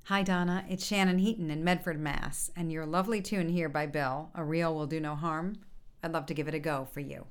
Hi, Donna. It's Shannon Heaton in Medford, Mass. And your lovely tune here by Bill, A Reel Will Do No Harm. I'd love to give it a go for you.